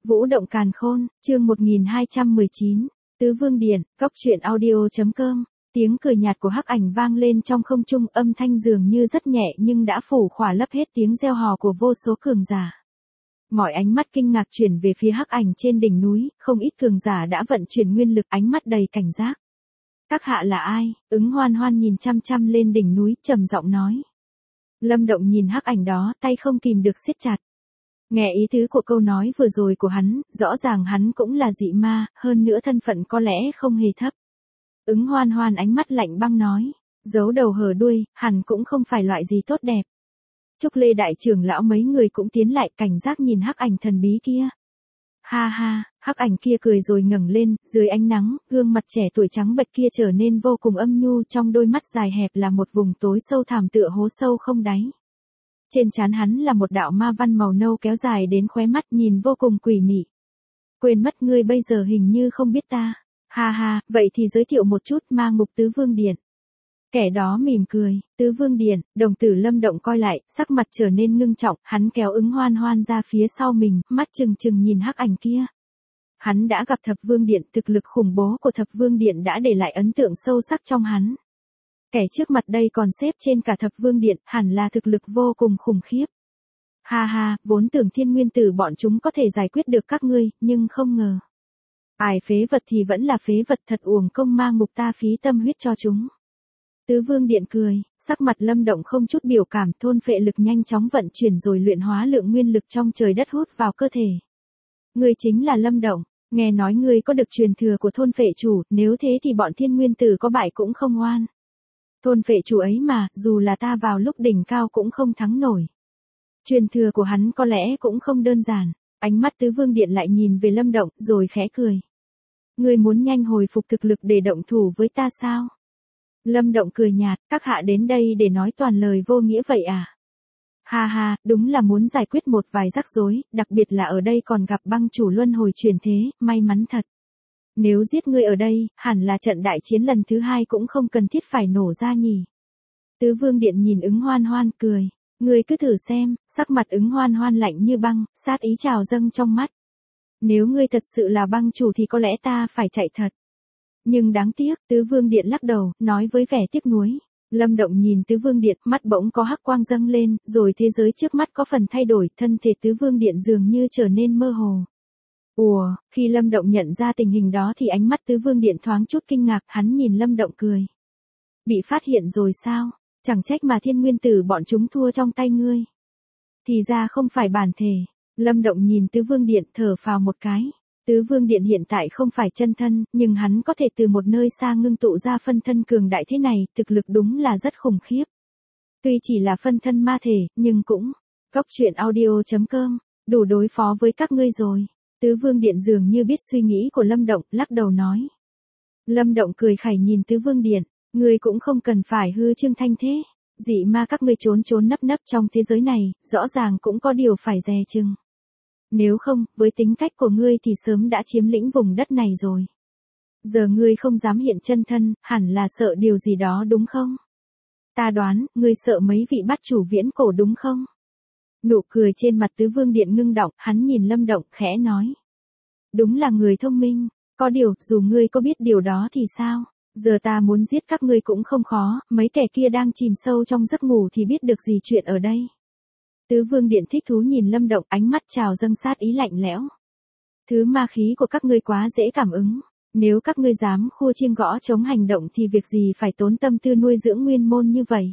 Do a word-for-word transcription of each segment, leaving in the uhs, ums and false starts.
Vũ động càn khôn, chương một nghìn hai trăm mười chín, Tứ Vương Điện, Góc Truyện Audio.com. Tiếng cười nhạt của Hắc Ảnh vang lên trong không trung, âm thanh dường như rất nhẹ nhưng đã phủ khỏa lấp hết tiếng reo hò của vô số cường giả. Mọi ánh mắt kinh ngạc chuyển về phía Hắc Ảnh trên đỉnh núi, không ít cường giả đã vận chuyển nguyên lực, ánh mắt đầy cảnh giác. Các hạ là ai? Ứng Hoan Hoan nhìn chăm chăm lên đỉnh núi, trầm giọng nói. Lâm Động nhìn Hắc Ảnh đó, tay không kìm được siết chặt. Nghe ý tứ của câu nói vừa rồi của hắn, rõ ràng hắn cũng là dị ma, hơn nữa thân phận có lẽ không hề thấp. Ứng Hoan Hoan ánh mắt lạnh băng nói, giấu đầu hở đuôi, hẳn cũng không phải loại gì tốt đẹp. Trúc Lê đại trưởng lão mấy người cũng tiến lại, cảnh giác nhìn Hắc Ảnh thần bí kia. Ha ha, Hắc Ảnh kia cười rồi ngẩng lên, dưới ánh nắng, gương mặt trẻ tuổi trắng bệch kia trở nên vô cùng âm nhu, trong đôi mắt dài hẹp là một vùng tối sâu thẳm tựa hố sâu không đáy. Trên trán hắn là một đạo ma văn màu nâu kéo dài đến khóe mắt, nhìn vô cùng quỷ mị. Quên mất ngươi bây giờ hình như không biết ta. Ha ha, vậy thì giới thiệu một chút, Ma Ngục Tứ Vương Điện. Kẻ đó mỉm cười, Tứ Vương Điện, đồng tử Lâm Động coi lại, sắc mặt trở nên ngưng trọng, hắn kéo Ứng Hoan Hoan ra phía sau mình, mắt trừng trừng nhìn Hắc Ảnh kia. Hắn đã gặp Thập Vương Điện, thực lực khủng bố của Thập Vương Điện đã để lại ấn tượng sâu sắc trong hắn. Kẻ trước mặt đây còn xếp trên cả Thập Vương Điện, hẳn là thực lực vô cùng khủng khiếp. Ha ha, vốn tưởng Thiên Nguyên Tử bọn chúng có thể giải quyết được các ngươi, nhưng không ngờ. Ai phế vật thì vẫn là phế vật, thật uổng công Ma Ngục ta phí tâm huyết cho chúng. Tứ Vương Điện cười, sắc mặt Lâm Động không chút biểu cảm, thôn phệ lực nhanh chóng vận chuyển rồi luyện hóa lượng nguyên lực trong trời đất hút vào cơ thể. Ngươi chính là Lâm Động, nghe nói ngươi có được truyền thừa của thôn phệ chủ, nếu thế thì bọn Thiên Nguyên Tử có bại cũng không oan. Thôn phệ chủ ấy mà, dù là ta vào lúc đỉnh cao cũng không thắng nổi. Truyền thừa của hắn có lẽ cũng không đơn giản. Ánh mắt Tứ Vương Điện lại nhìn về Lâm Động, rồi khẽ cười. Ngươi muốn nhanh hồi phục thực lực để động thủ với ta sao? Lâm Động cười nhạt, các hạ đến đây để nói toàn lời vô nghĩa vậy à? Ha ha, đúng là muốn giải quyết một vài rắc rối, đặc biệt là ở đây còn gặp băng chủ luân hồi chuyển thế, may mắn thật. Nếu giết ngươi ở đây, hẳn là trận đại chiến lần thứ hai cũng không cần thiết phải nổ ra nhỉ. Tứ Vương Điện nhìn Ứng Hoan Hoan cười. Ngươi cứ thử xem, sắc mặt Ứng Hoan Hoan lạnh như băng, sát ý trào dâng trong mắt. Nếu ngươi thật sự là băng chủ thì có lẽ ta phải chạy thật. Nhưng đáng tiếc, Tứ Vương Điện lắc đầu, nói với vẻ tiếc nuối. Lâm Động nhìn Tứ Vương Điện, mắt bỗng có hắc quang dâng lên, rồi thế giới trước mắt có phần thay đổi, thân thể Tứ Vương Điện dường như trở nên mơ hồ. Ủa, khi Lâm Động nhận ra tình hình đó thì ánh mắt Tứ Vương Điện thoáng chút kinh ngạc, hắn nhìn Lâm Động cười. Bị phát hiện rồi sao? Chẳng trách mà Thiên Nguyên Tử bọn chúng thua trong tay ngươi. Thì ra không phải bản thể. Lâm Động nhìn Tứ Vương Điện thở phào một cái. Tứ Vương Điện hiện tại không phải chân thân, nhưng hắn có thể từ một nơi xa ngưng tụ ra phân thân cường đại thế này, thực lực đúng là rất khủng khiếp. Tuy chỉ là phân thân ma thể, nhưng cũng. Góc Truyện Audio.com, đủ đối phó với các ngươi rồi. Tứ Vương Điện dường như biết suy nghĩ của Lâm Động, lắc đầu nói. Lâm Động cười khẩy nhìn Tứ Vương Điện. Ngươi cũng không cần phải hư trương thanh thế. Dị ma các ngươi trốn trốn nấp nấp trong thế giới này, rõ ràng cũng có điều phải dè chừng. Nếu không, với tính cách của ngươi thì sớm đã chiếm lĩnh vùng đất này rồi. Giờ ngươi không dám hiện chân thân, hẳn là sợ điều gì đó đúng không? Ta đoán, ngươi sợ mấy vị bát chủ viễn cổ đúng không? Nụ cười trên mặt Tứ Vương Điện ngưng đọng, hắn nhìn Lâm Động khẽ nói. Đúng là người thông minh, có điều, dù ngươi có biết điều đó thì sao? Giờ ta muốn giết các ngươi cũng không khó, mấy kẻ kia đang chìm sâu trong giấc ngủ thì biết được gì chuyện ở đây. Tứ Vương Điện thích thú nhìn Lâm Động, ánh mắt trào dâng sát ý lạnh lẽo. Thứ ma khí của các ngươi quá dễ cảm ứng, nếu các ngươi dám khua chiêng gõ chống hành động thì việc gì phải tốn tâm tư nuôi dưỡng nguyên môn như vậy.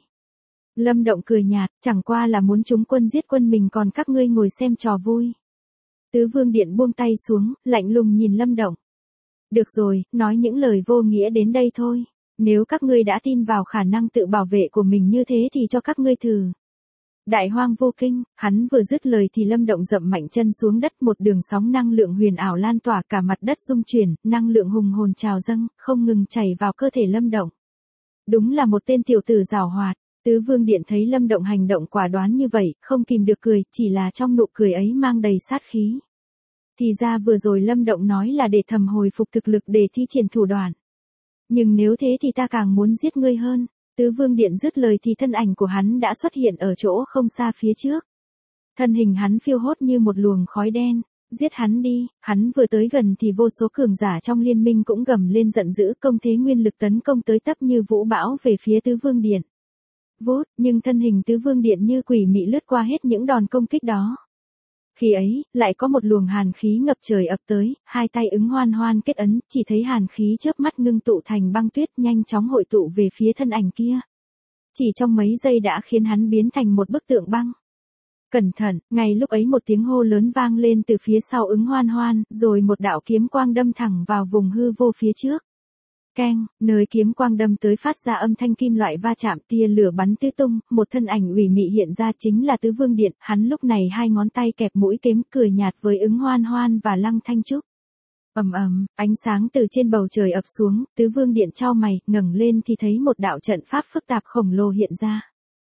Lâm Động cười nhạt, chẳng qua là muốn chúng quân giết quân mình còn các ngươi ngồi xem trò vui. Tứ Vương Điện buông tay xuống, lạnh lùng nhìn Lâm Động. Được rồi, nói những lời vô nghĩa đến đây thôi. Nếu các ngươi đã tin vào khả năng tự bảo vệ của mình như thế thì cho các ngươi thử. Đại Hoang Vô Kinh, hắn vừa dứt lời thì Lâm Động dậm mạnh chân xuống đất, một đường sóng năng lượng huyền ảo lan tỏa cả mặt đất rung chuyển, năng lượng hùng hồn trào dâng, không ngừng chảy vào cơ thể Lâm Động. Đúng là một tên tiểu tử giàu hoạt. Tứ Vương Điện thấy Lâm Động hành động quả đoán như vậy, không kìm được cười, chỉ là trong nụ cười ấy mang đầy sát khí. Thì ra vừa rồi Lâm Động nói là để thầm hồi phục thực lực để thi triển thủ đoạn. Nhưng nếu thế thì ta càng muốn giết ngươi hơn. Tứ Vương Điện dứt lời thì thân ảnh của hắn đã xuất hiện ở chỗ không xa phía trước. Thân hình hắn phiêu hốt như một luồng khói đen, Giết hắn đi, hắn vừa tới gần thì vô số cường giả trong liên minh cũng gầm lên giận dữ, công thế nguyên lực tấn công tới tấp như vũ bão về phía tứ vương điện. Vút, nhưng thân hình tứ vương điện như quỷ mị lướt qua hết những đòn công kích đó. Khi ấy, lại có một luồng hàn khí ngập trời ập tới, hai tay ứng hoan hoan kết ấn, chỉ thấy hàn khí chớp mắt ngưng tụ thành băng tuyết nhanh chóng hội tụ về phía thân ảnh kia. Chỉ trong mấy giây đã khiến hắn biến thành một bức tượng băng. Cẩn thận, ngay lúc ấy một tiếng hô lớn vang lên từ phía sau ứng hoan hoan, rồi một đạo kiếm quang đâm thẳng vào vùng hư vô phía trước. Keng, nơi kiếm quang đâm tới phát ra âm thanh kim loại va chạm, tia lửa bắn tứ tung, một thân ảnh ủy mị hiện ra chính là tứ vương điện, hắn lúc này hai ngón tay kẹp mũi kiếm cười nhạt với ứng hoan hoan và Lăng Thanh Trúc. Ầm ầm, ánh sáng từ trên bầu trời ập xuống, tứ vương điện chau mày, ngẩng lên thì thấy một đạo trận pháp phức tạp khổng lồ hiện ra.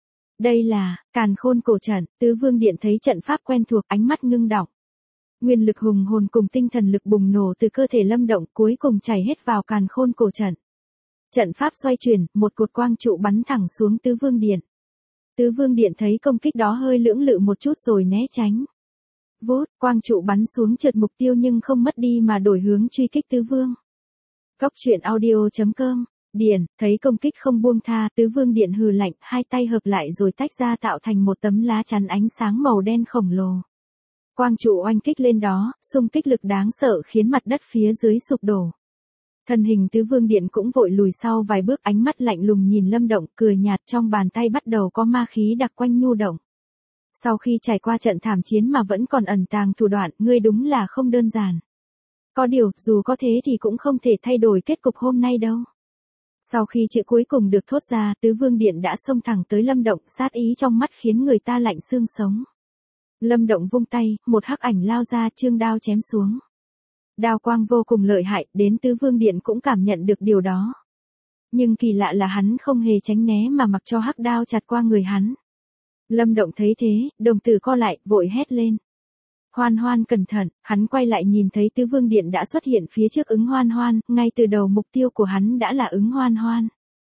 Đây là Càn Khôn Cổ Trận. Tứ vương điện thấy trận pháp quen thuộc, ánh mắt ngưng đọng. Nguyên lực hùng hồn cùng tinh thần lực bùng nổ từ cơ thể Lâm Động cuối cùng chảy hết vào Càn Khôn Cổ Trận. Trận pháp xoay chuyển, một cột quang trụ bắn thẳng xuống tứ vương điện. Tứ vương điện thấy công kích đó hơi lưỡng lự một chút rồi né tránh. Vút, quang trụ bắn xuống trượt mục tiêu nhưng không mất đi mà đổi hướng truy kích tứ vương. Góc truyện audio chấm com. Điện, thấy công kích không buông tha, tứ vương điện hừ lạnh, hai tay hợp lại rồi tách ra tạo thành một tấm lá chắn ánh sáng màu đen khổng lồ. Quang trụ oanh kích lên đó, xung kích lực đáng sợ khiến mặt đất phía dưới sụp đổ. Thân hình tứ vương điện cũng vội lùi sau vài bước, ánh mắt lạnh lùng nhìn Lâm Động, cười nhạt, trong bàn tay bắt đầu có ma khí đặc quanh nhu động. Sau khi trải qua trận thảm chiến mà vẫn còn ẩn tàng thủ đoạn, ngươi đúng là không đơn giản. Có điều, dù có thế thì cũng không thể thay đổi kết cục hôm nay đâu. Sau khi chữ cuối cùng được thốt ra, tứ vương điện đã xông thẳng tới Lâm Động, sát ý trong mắt khiến người ta lạnh xương sống. Lâm Động vung tay, một hắc ảnh lao ra, chương đao chém xuống. Đao quang vô cùng lợi hại, đến tứ vương điện cũng cảm nhận được điều đó. Nhưng kỳ lạ là hắn không hề tránh né mà mặc cho hắc đao chặt qua người hắn. Lâm Động thấy thế, đồng tử co lại, vội hét lên. Hoan hoan cẩn thận, hắn quay lại nhìn thấy tứ vương điện đã xuất hiện phía trước ứng hoan hoan, ngay từ đầu mục tiêu của hắn đã là ứng hoan hoan.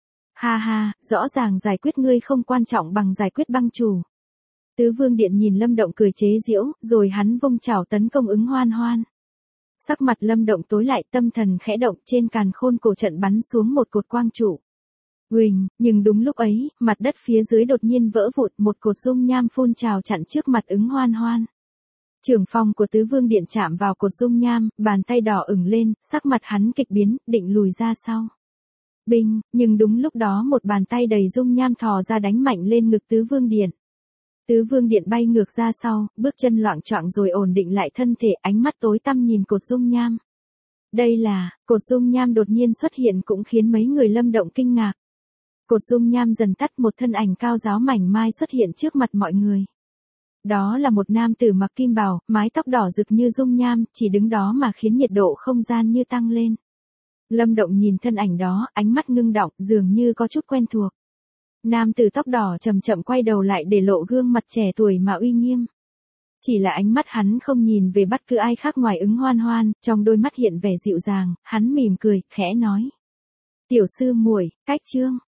Ha ha, rõ ràng giải quyết ngươi không quan trọng bằng giải quyết băng chủ. Tứ vương điện nhìn Lâm Động cười chế giễu, rồi hắn vung chảo tấn công ứng hoan hoan. Sắc mặt Lâm Động tối lại, tâm thần khẽ động, trên càn khôn cổ trận bắn xuống một cột quang trụ. Uỳnh, nhưng đúng lúc ấy, mặt đất phía dưới đột nhiên vỡ vụn, một cột dung nham phun trào chặn trước mặt ứng hoan hoan. Trưởng phong của tứ vương điện chạm vào cột dung nham, bàn tay đỏ ửng lên, sắc mặt hắn kịch biến, định lùi ra sau. Binh, nhưng đúng lúc đó một bàn tay đầy dung nham thò ra đánh mạnh lên ngực tứ vương điện. Tứ vương điện bay ngược ra sau, bước chân loạng choạng rồi ổn định lại thân thể, ánh mắt tối tăm nhìn cột dung nham. Đây là, cột dung nham đột nhiên xuất hiện cũng khiến mấy người Lâm Động kinh ngạc. Cột dung nham dần tắt, một thân ảnh cao ráo mảnh mai xuất hiện trước mặt mọi người. Đó là một nam tử mặc kim bào, mái tóc đỏ rực như dung nham, chỉ đứng đó mà khiến nhiệt độ không gian như tăng lên. Lâm Động nhìn thân ảnh đó, ánh mắt ngưng đọng, dường như có chút quen thuộc. Nam tử tóc đỏ chậm chậm quay đầu lại để lộ gương mặt trẻ tuổi mà uy nghiêm. Chỉ là ánh mắt hắn không nhìn về bất cứ ai khác ngoài ứng hoan hoan, trong đôi mắt hiện vẻ dịu dàng, hắn mỉm cười, khẽ nói. Tiểu sư muội, cách chương.